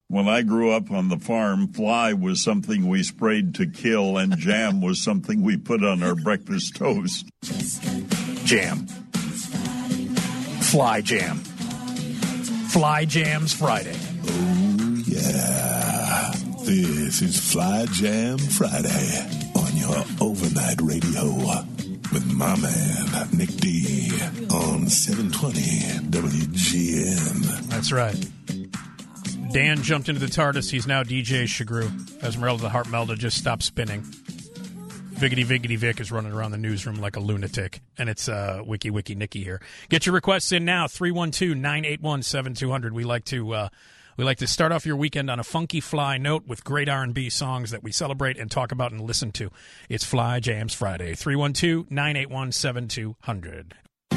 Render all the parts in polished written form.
When I grew up on the farm, fly was something we sprayed to kill, and jam was something we put on our breakfast toast. Jam. Fly jam. Fly Jams Friday. Oh, yeah. This is Fly Jam Friday on your overnight radio with my man, Nick D, on 720 WGN. That's right. Dan jumped into the TARDIS. He's now DJ Shagru. Esmeralda the Heart Melda just stopped spinning. Viggity Vic is running around the newsroom like a lunatic. And it's Wiki Nicky here. Get your requests in now, 312-981-7200. We like to start off your weekend on a funky fly note with great R&B songs that we celebrate and talk about and listen to. It's Fly Jams Friday, 312-981-7200.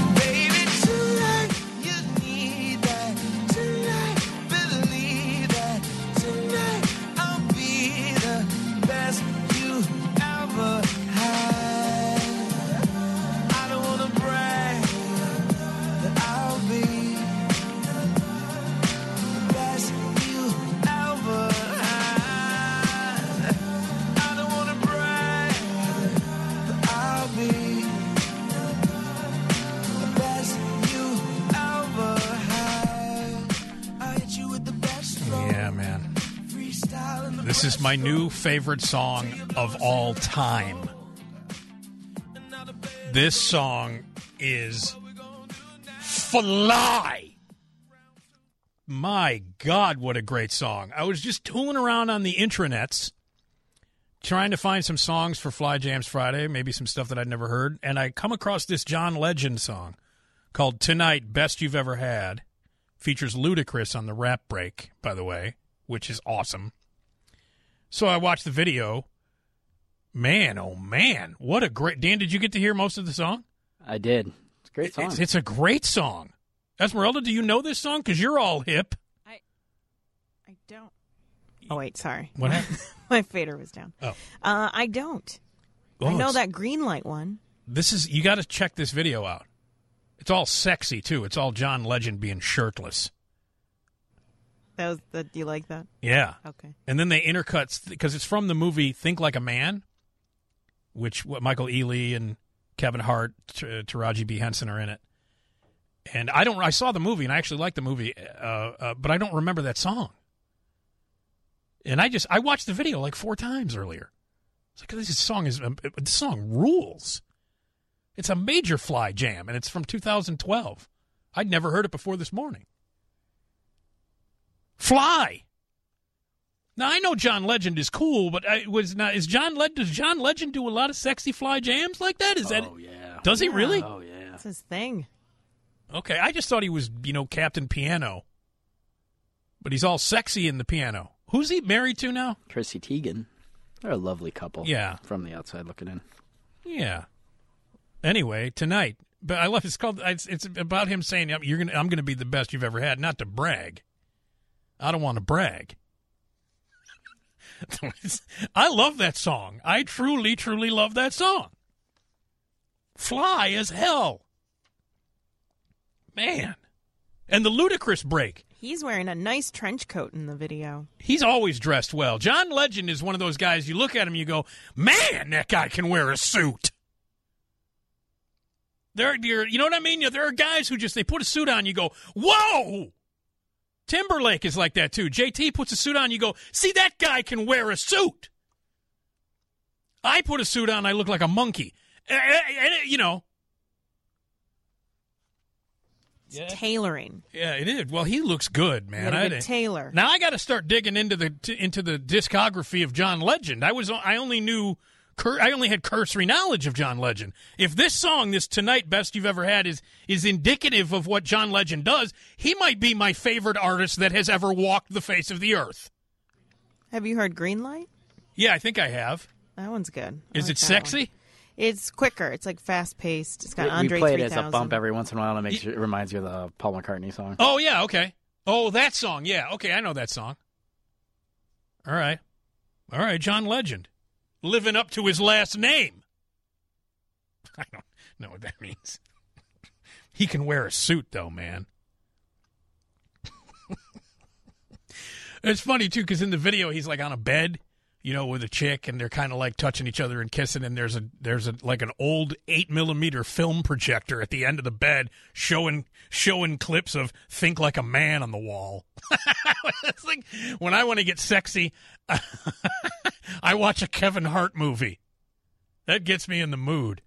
This is my new favorite song of all time. This song is Fly. My God, what a great song. I was just tooling around on the intranets trying to find some songs for Fly Jams Friday, maybe some stuff that I'd never heard, and I come across this John Legend song called Tonight, Best You've Ever Had. Features Ludacris on the rap break, by the way, which is awesome. So I watched the video. Man, oh man, what a great... Dan, did you get to hear most of the song? I did. It's a great song. It's a great song. Esmeralda, do you know this song? Because you're all hip. I don't. Oh, wait, sorry. What happened? My fader was down. Oh. I don't. Oh, I know that green light one. You got to check this video out. It's all sexy, too. It's all John Legend being shirtless. Do you like that? Yeah. Okay. And then they intercut, because it's from the movie Think Like a Man, which Michael Ealy and Kevin Hart, Taraji B. Henson are in it. And I saw the movie, and I actually liked the movie, but I don't remember that song. And I watched the video like 4 times earlier. It's like, this song rules. It's a major Fly jam, and it's from 2012. I'd never heard it before this morning. Fly. Now, I know John Legend is cool, but does John Legend do a lot of sexy Fly jams like that? Yeah. Does he really? Oh, yeah. That's his thing. Okay, I just thought he was, Captain Piano. But he's all sexy in the piano. Who's he married to now? Chrissy Teigen. They're a lovely couple. Yeah. From the outside looking in. Yeah. Anyway, tonight, but I love it's about him saying I'm going to be the best you've ever had, not to brag. I don't want to brag. I love that song. I truly, truly love that song. Fly as hell. Man. And the Ludacris break. He's wearing a nice trench coat in the video. He's always dressed well. John Legend is one of those guys, you look at him, you go, man, that guy can wear a suit. You know what I mean? There are guys who they put a suit on, you go, whoa! Timberlake is like that, too. JT puts a suit on, you go, see, that guy can wear a suit. I put a suit on, I look like a monkey. It's tailoring. Yeah, it is. Well, he looks good, man. A tailor. Now I got to start digging into the discography of John Legend. I only had cursory knowledge of John Legend. If this song, this Tonight Best You've Ever Had, is indicative of what John Legend does, he might be my favorite artist that has ever walked the face of the earth. Have you heard Green Light? Yeah, I think I have. That one's good. Is it sexy? It's quicker. It's like fast-paced. It's got Andre 3000. We play it as a bump every once in a while, and it reminds you of the Paul McCartney song. Oh, yeah, okay. Oh, that song, yeah. Okay, I know that song. All right, John Legend. Living up to his last name. I don't know what that means. He can wear a suit, though, man. It's funny, too, because in the video, he's like on a bed, with a chick, and they're kind of like touching each other and kissing, and there's like an old 8mm film projector at the end of the bed showing clips of Think Like a Man on the wall. It's like, when I want to get sexy, I watch a Kevin Hart movie. That gets me in the mood.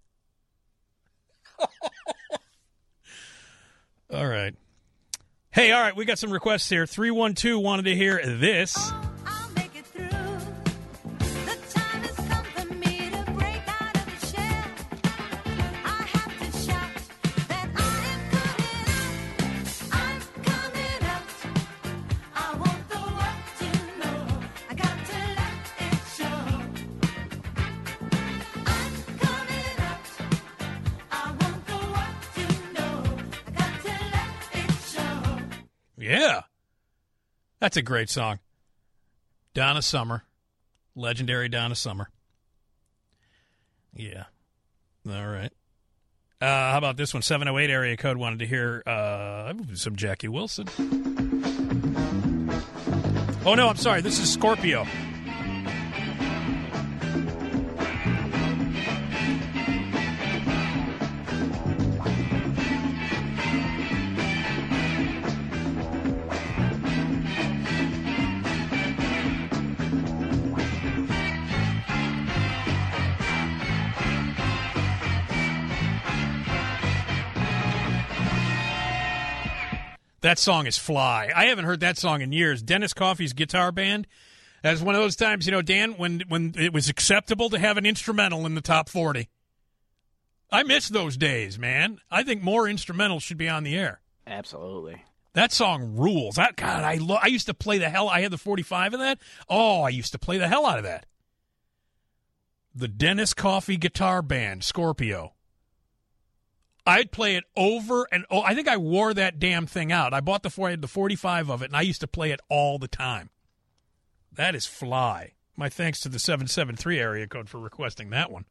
All right. Hey, all right, we got some requests here. 312 wanted to hear this. I'll make it through. The time has come for me to break out of the shell. I have to shout that I'm coming out. I want the world to know. I got to let it show. I'm coming out. I want the world to know. I got to let it show. Yeah. That's a great song. Donna Summer. Legendary Donna Summer. Yeah. All right. How about this one? 708 area code wanted to hear some Jackie Wilson. Oh, no, I'm sorry. This is Scorpio. That song is Fly. I haven't heard that song in years. Dennis Coffey's Guitar Band. That's one of those times, Dan, when it was acceptable to have an instrumental in the top 40. I miss those days, man. I think more instrumentals should be on the air. Absolutely. That song rules. I used to play the hell. I had the 45 of that. Oh, I used to play the hell out of that. The Dennis Coffey Guitar Band, Scorpio. I'd play it over and over. I think I wore that damn thing out. I had the 45 of it, and I used to play it all the time. That is Fly. My thanks to the 773 area code for requesting that one.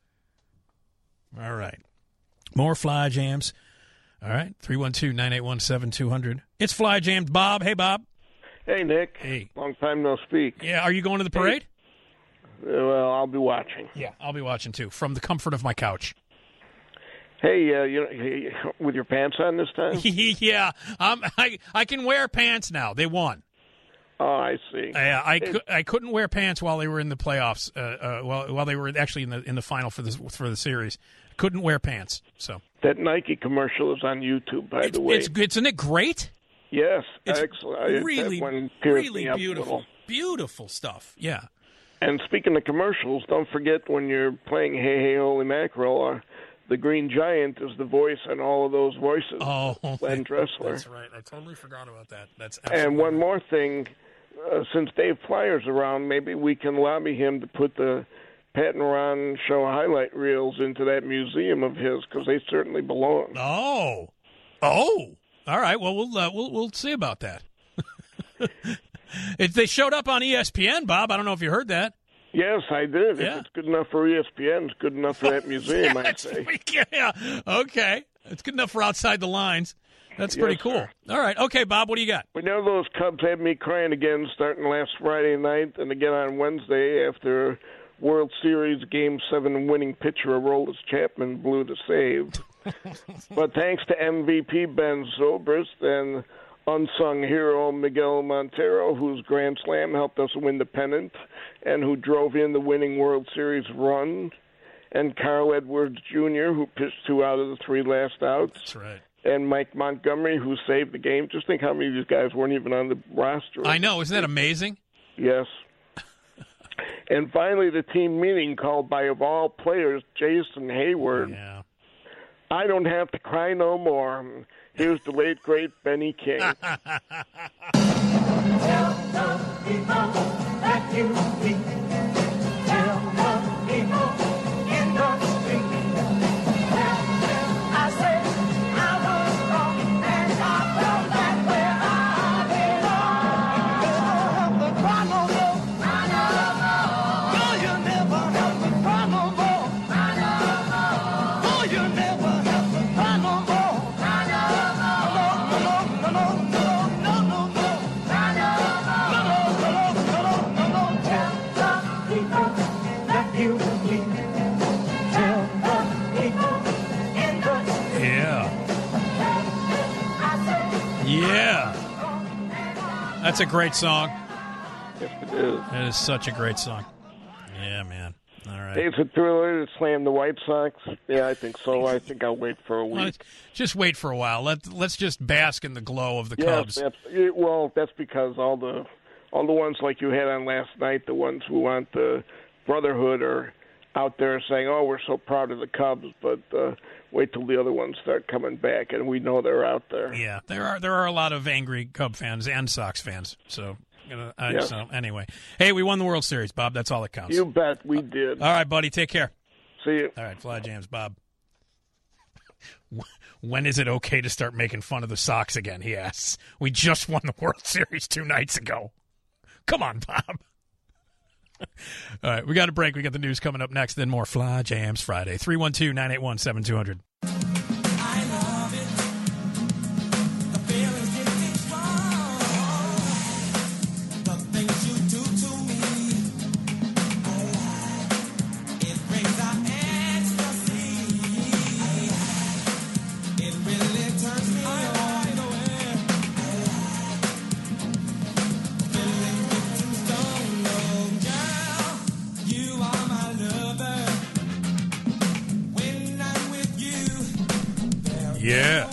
All right. More Fly Jams. All right. 312-981-7200. It's Fly Jams. Bob. Hey, Bob. Hey, Nick. Hey. Long time no speak. Yeah, are you going to the parade? Well, I'll be watching. Yeah, I'll be watching, too, from the comfort of my couch. Hey, with your pants on this time? Yeah, I can wear pants now. They won. Oh, I see. I couldn't wear pants while they were in the playoffs. While they were actually in the final for the series, couldn't wear pants. So that Nike commercial is on YouTube, by the way. Isn't it great? Yes, it's excellent. Really, really beautiful, beautiful stuff. Yeah. And speaking of commercials, don't forget when you're playing Hey Hey Holy Mackerel. The Green Giant is the voice on all of those voices. Oh, Glenn Dressler. That's right. I totally forgot about that. That's and one more thing. Since Dave Flyer's around, maybe we can lobby him to put the Pat and Ron show highlight reels into that museum of his, because they certainly belong. Oh. All right. Well, we'll see about that. They showed up on ESPN, Bob. I don't know if you heard that. Yes, I did. Yeah. If it's good enough for ESPN, it's good enough for that museum, I'd say. Yeah, okay. It's good enough for outside the lines. That's pretty cool. Sir. All right. Okay, Bob, what do you got? We know those Cubs had me crying again starting last Friday night and again on Wednesday after World Series Game 7 winning pitcher Aroldis Chapman blew the save. But thanks to MVP Ben Zobrist and unsung hero Miguel Montero, whose Grand Slam helped us win the pennant and who drove in the winning World Series run, and Carl Edwards Jr., who pitched 2 out of the 3 last outs. That's right. And Mike Montgomery, who saved the game. Just think how many of these guys weren't even on the roster. I know. Isn't that amazing? Yes. And finally, the team meeting called by, of all players, Jason Hayward. Yeah. I don't have to cry no more. Here's the late, great Benny King. Tell the people that you meet. Tell the people in the street. Tell them I said I was wrong and I felt that where I belong. You never have to cry no more. I know. Oh, you never have to cry no more. I know. Oh, you never have to cry no more. I know. No, no, no, no, no, no, no, no, no, no, no. That's a great song. Yes, it is. It is such a great song. Yeah, man. All right. Is it too early to slam the White Sox? Yeah, I think so. I think I'll wait for a week. Well, just wait for a while. Let's just bask in the glow of the Cubs. Well, that's because all the ones like you had on last night, the ones who want the brotherhood, are out there saying, "Oh, we're so proud of the Cubs," but wait till the other ones start coming back, and we know they're out there. Yeah, there are a lot of angry Cub fans and Sox fans. So. So anyway, hey, we won the World Series, Bob. That's all that counts. You bet we did. All right, buddy. Take care. See you. All right, Fly Jams, Bob. When is it okay to start making fun of the Sox again? He asks. We just won the World Series 2 nights ago. Come on, Bob. All right, we got a break. We got the news coming up next. Then more Fly Jams Friday. 312-981-7200. Yeah.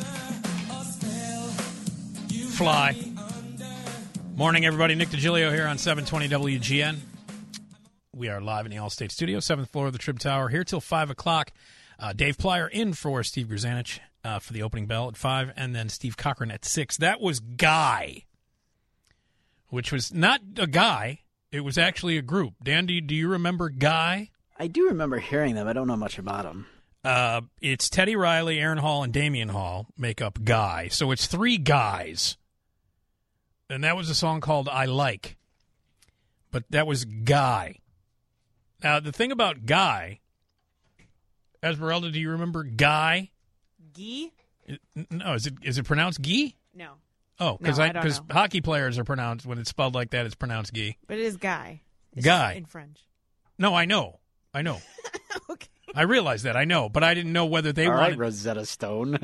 Fly. Morning, everybody. Nick DiGilio here on 720 WGN. We are live in the Allstate Studio, 7th floor of the Trib Tower, here till 5 o'clock. Dave Plyer in for Steve Grzanich for the opening bell at 5, and then Steve Cochran at 6. That was Guy, which was not a guy. It was actually a group. Dan, do you remember Guy? I do remember hearing them. I don't know much about them. It's Teddy Riley, Aaron Hall, and Damian Hall make up Guy. So it's 3 guys. And that was a song called I Like. But that was Guy. Now, the thing about Guy, Esmeralda, do you remember Guy? Guy? No, is it pronounced Guy? No. Oh, because hockey players are pronounced, when it's spelled like that, it's pronounced Guy. But it is Guy. It's Guy. in French. No, I know. Okay. I realize that, I know, but I didn't know whether they All wanted... right, Rosetta Stone.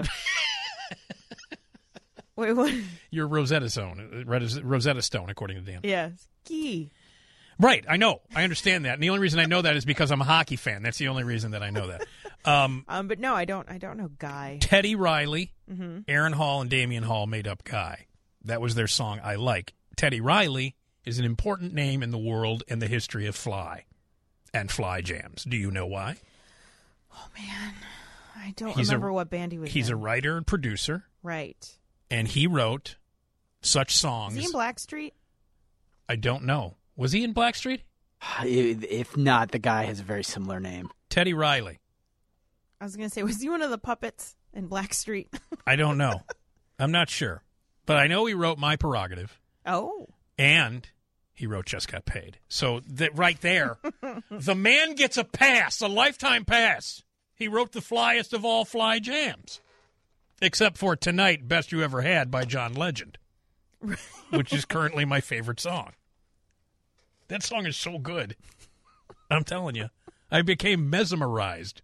Wait, what? You're Rosetta Stone, according to Dan. Yes. Guy. Right, I know. I understand that. And the only reason I know that is because I'm a hockey fan. That's the only reason that I know that. But no, I don't know Guy. Teddy Riley, Aaron Hall, and Damian Hall made up Guy. That was their song, I Like. Teddy Riley is an important name in the world and the history of Fly and Fly Jams. Do you know why? Oh, man. I don't remember what band he was He's in. a writer and producer. Right. And he wrote such songs. Is he in Blackstreet? I don't know. Was he in Blackstreet? If not, the guy has a very similar name. Teddy Riley. I was going to say, was he one of the puppets in Blackstreet? I don't know. I'm not sure. But I know he wrote My Prerogative. Oh. And he wrote Just Got Paid. So right there, the man gets a pass, a lifetime pass. He wrote the flyest of all Fly Jams. Except for Tonight, Best You Ever Had by John Legend, which is currently my favorite song. That song is so good. I'm telling you. I became mesmerized.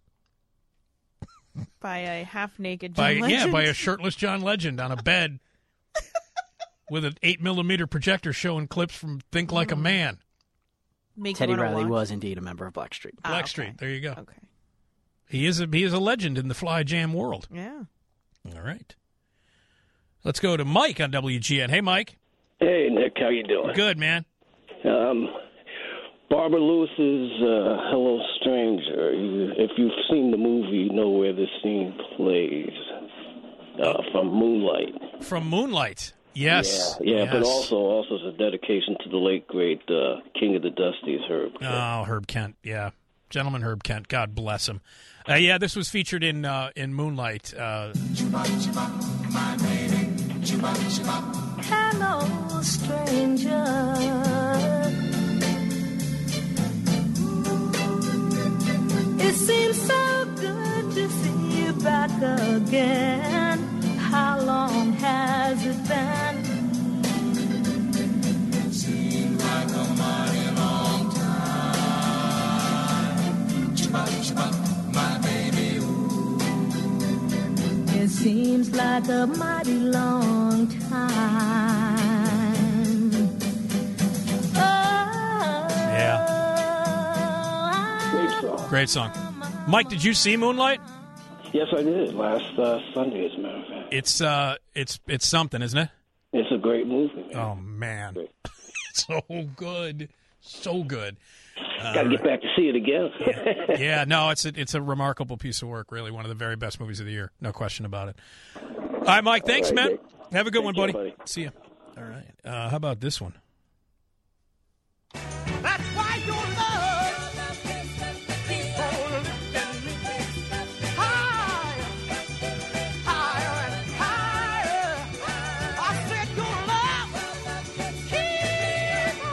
By a half-naked John Legend? Yeah, by a shirtless John Legend on a bed with an 8mm projector showing clips from Think Like a Man. Teddy Riley was indeed a member of Blackstreet. Blackstreet, okay. There you go. Okay. He is a legend in the Fly Jam world. Yeah. All right. Let's go to Mike on WGN. Hey, Mike. Hey, Nick. How you doing? Good, man. Barbara Lewis's Hello, Stranger. If you've seen the movie, you know where this scene plays. From Moonlight. From Moonlight. Yes. Yeah, yes. But also as a dedication to the late, great King of the Dusties, Herb Kent. Oh, Herb Kent. Yeah. Gentleman Herb Kent. God bless him. Yeah, this was featured in Moonlight. Hello, stranger. It seems so good to see you back again. How long has it been? It seems like a mighty long time. My baby, ooh. It seems like a mighty long time. Great song. Mike, did you see Moonlight? Yes, I did last Sunday, as a matter of fact. It's something, isn't it? It's a great movie, man. Oh, man. So good. So good. Got to get back to see it again. Yeah, no, it's a remarkable piece of work, really. One of the very best movies of the year. No question about it. All right, Mike, thanks, man. Nick. Have a good one, buddy. Buddy. See you. All right. How about this one? That's why your love keeps on lifting me higher, higher and higher. I said your love keeps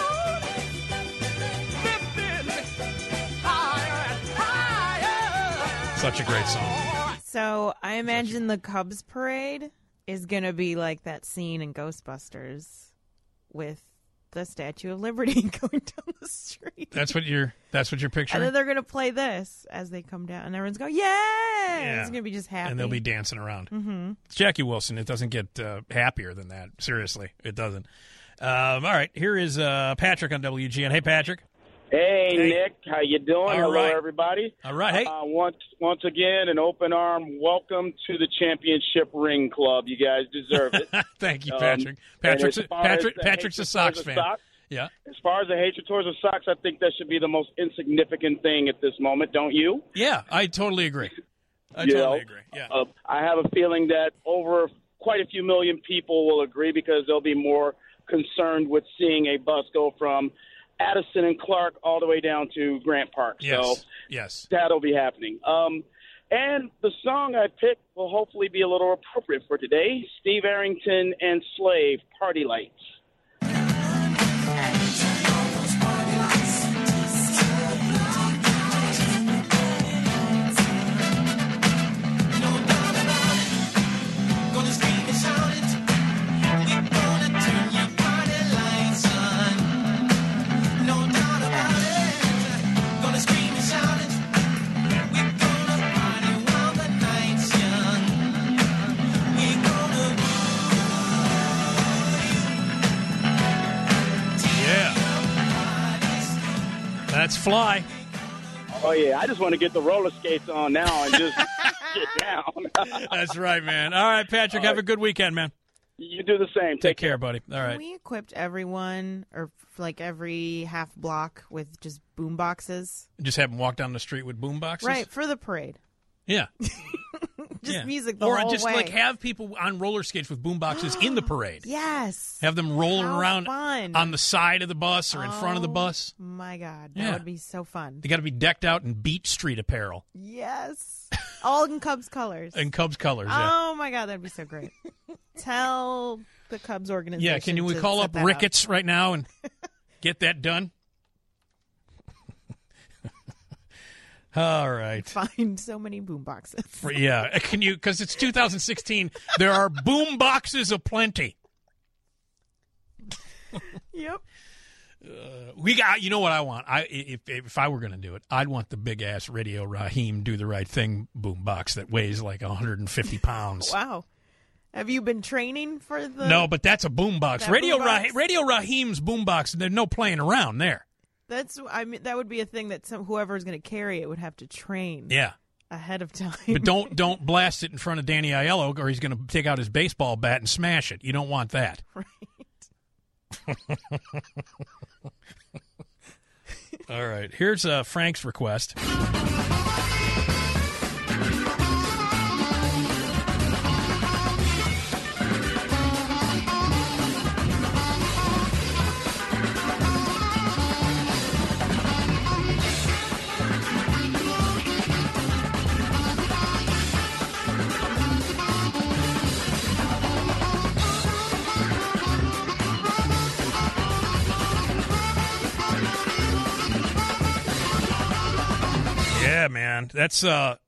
on lifting me higher and higher. Such a great song. So I imagine the Cubs parade is going to be like that scene in Ghostbusters with the Statue of Liberty going down the street. That's what you're And picturing? then they're going to play this as they come down. And everyone's going, yeah! It's going to be just happy. And they'll be dancing around. Mm-hmm. It's Jackie Wilson. It doesn't get happier than that. Seriously, it doesn't. All right, here is Patrick on WGN. Hey, Patrick. Hey, Nick, how you doing? All Hello, right. everybody. All right, hey. Once again, an open arm welcome to the Championship Ring Club. You guys deserve it. Thank you, Patrick. Patrick's as far as the Patrick's a hatred Sox towards the fan. Sox, Yeah. As far as the hatred towards the Sox, I think that should be the most insignificant thing at this moment, don't you? Yeah, I totally agree. I You totally know, agree. Yeah. I have a feeling that over quite a few million people will agree because they'll be more concerned with seeing a bus go from Addison and Clark all the way down to Grant Park. Yes. So Yes. that'll be happening. And the song I picked will hopefully be a little appropriate for today. Steve Arrington and Slave, Party Lights. That's Fly. Oh, yeah. I just want to get the roller skates on now and just get down. That's right, man. All right, Patrick, have a good weekend, man. You do the same. Take care, buddy. All right. We equipped everyone, or like every half block, with just boom boxes. Just have them walk down the street with boom boxes? Right, for the parade. Yeah. Just music the or whole just way. like have people on roller skates with boom boxes in the parade. Yes. Have them rolling How around fun. on the side of the bus or in front of the bus. My God, that Yeah. would be so fun. They got to be decked out in Beach Street apparel Yes. All in Cubs colors. and Cubs colors. Yeah. Oh, my God, that'd be so great. Tell the Cubs organization. Yeah, can we to call set up that Ricketts right now and get that done? All right. Find so many boom boxes. Yeah, can you? Because it's 2016. There are boom boxes aplenty. Yep. We got. You know what I want? If I were going to do it, I'd want the big ass Radio Raheem Do the Right Thing boom box that weighs like 150 pounds. Wow. Have you been training for the? No, but that's a boom box. That Radio boom box? Radio Raheem's boom box. There's no playing around there. That would be a thing that whoever's going to carry it would have to train. Yeah. Ahead of time. But don't blast it in front of Danny Aiello, or he's going to take out his baseball bat and smash it. You don't want that. Right. All right. Here's Frank's request. Yeah, man. That's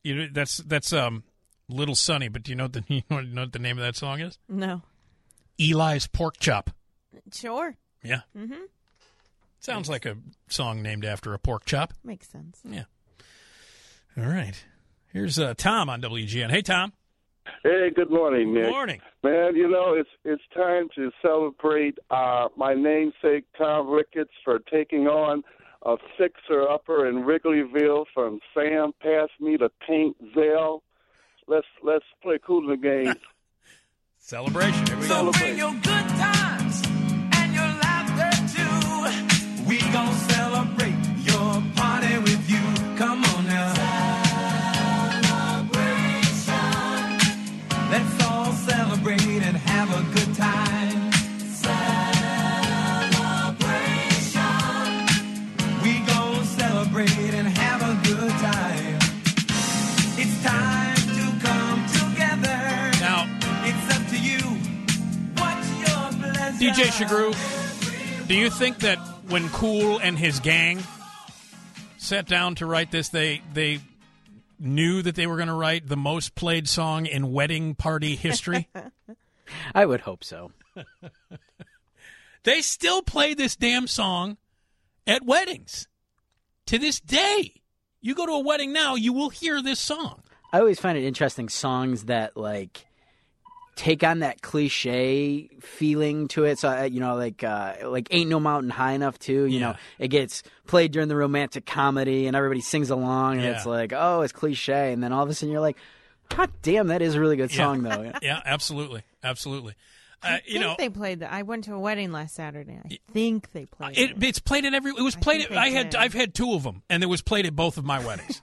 Little Sonny, but do you know what the name of that song is? No. Eli's Pork Chop. Sure. Yeah. Mm-hmm. Sounds like a song named after a pork chop. Makes sense. Yeah. All right. Here's Tom on WGN. Hey, Tom. Hey, good morning, Nick. Good morning. Man, you know, it's time to celebrate my namesake, Tom Ricketts, for taking on a fixer-upper in Wrigleyville from Sam Pass Me the Paint Zell. Let's play Cool in the Game. Celebration. Here we So go. bring your good times and your laughter too. We gon' celebrate your party with you. Come on now. Celebration. Let's all celebrate and have a good time. Celebration. We gon' celebrate and have a good time. It's time to come together. Now, it's up to you. What's your pleasure? DJ Shagru, do you think that when Kool and his gang sat down to write this, they knew that they were going to write the most played song in wedding party history? I would hope so. They still play this damn song at weddings to this day. You go to a wedding now, you will hear this song. I always find it interesting, songs that, like, take on that cliche feeling to it. So, like Ain't No Mountain High Enough, too. You know, it gets played during the romantic comedy, and everybody sings along, and it's like, oh, it's cliche. And then all of a sudden you're like, God damn, that is a really good song, though. Yeah, absolutely. Absolutely. I think they played that. I went to a wedding last Saturday. I think they played it. It's played at every. It was played. I've had two of them, and it was played at both of my weddings.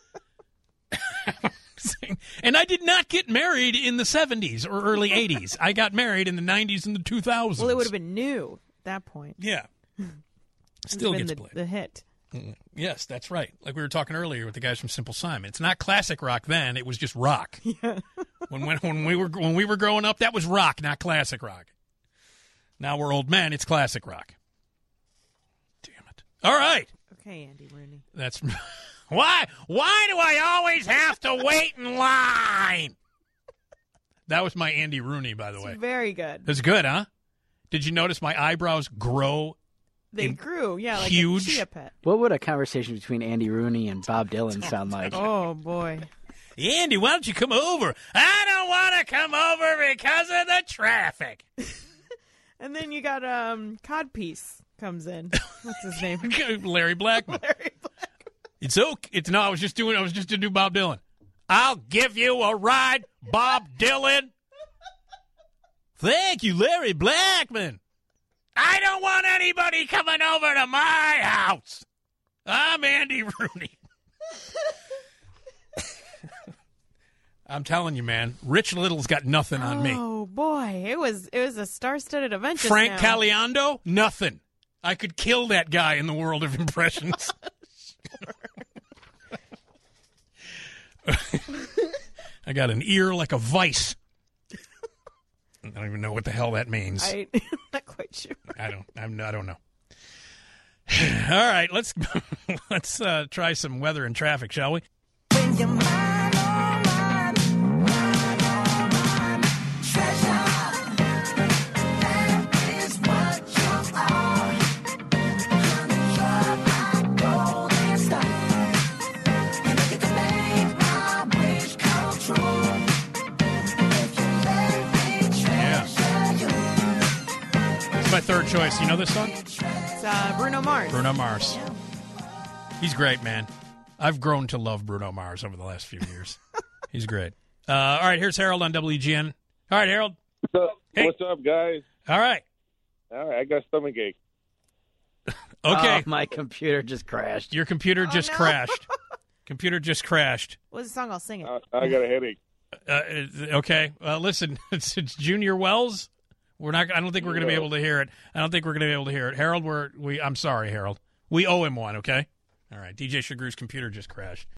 And I did not get married in the 70s or early 80s. I got married in the 90s and the 2000s. Well, it would have been new at that point. Yeah. Still been gets played. The hit. Yes, that's right. Like we were talking earlier with the guys from Simple Simon. It's not classic rock then. It was just rock. Yeah. when we were growing up, that was rock, not classic rock. Now we're old men. It's classic rock. Damn it. All right. Okay, Andy Rooney. That's why do I always have to wait in line? That was my Andy Rooney, by the way. Very good. That's good, huh? Did you notice my eyebrows grow? They grew, yeah, like huge. a chia pet. What would a conversation between Andy Rooney and Bob Dylan sound like? Oh, boy. Andy, why don't you come over? I don't want to come over because of the traffic. And then you got Codpiece comes in. What's his name? Larry Blackman. It's okay. I was just to do Bob Dylan. I'll give you a ride, Bob Dylan. Thank you, Larry Blackman. I don't want anybody coming over to my house. I'm Andy Rooney. I'm telling you, man, Rich Little's got nothing on me. Oh boy, it was a star-studded event. Just Frank now. Caliendo, nothing. I could kill that guy in the world of impressions. I got an ear like a vice. I don't even know what the hell that means. I'm not quite sure. I don't know. All right, let's try some weather and traffic, shall we? When you're mine, oh mine, mine, oh mine, treasure. That is what you are. Honey, you're my golden star. And if you can make my wish come true, if you let me treasure you. It's my third choice. You know this song? It's Bruno Mars. Bruno Mars. He's great, man. I've grown to love Bruno Mars over the last few years. He's great. All right, here's Harold on WGN. All right, Harold. What's up? Hey. What's up, guys? All right. I got stomachache. Okay. Oh, my computer just crashed. Your computer just crashed. Computer just crashed. What's the song? I'll sing it. I got a headache. Okay. Listen, it's Junior Wells. I don't think we're going to be able to hear it. Harold, I'm sorry, Harold. We owe him one, okay? All right. DJ Shagru's computer just crashed.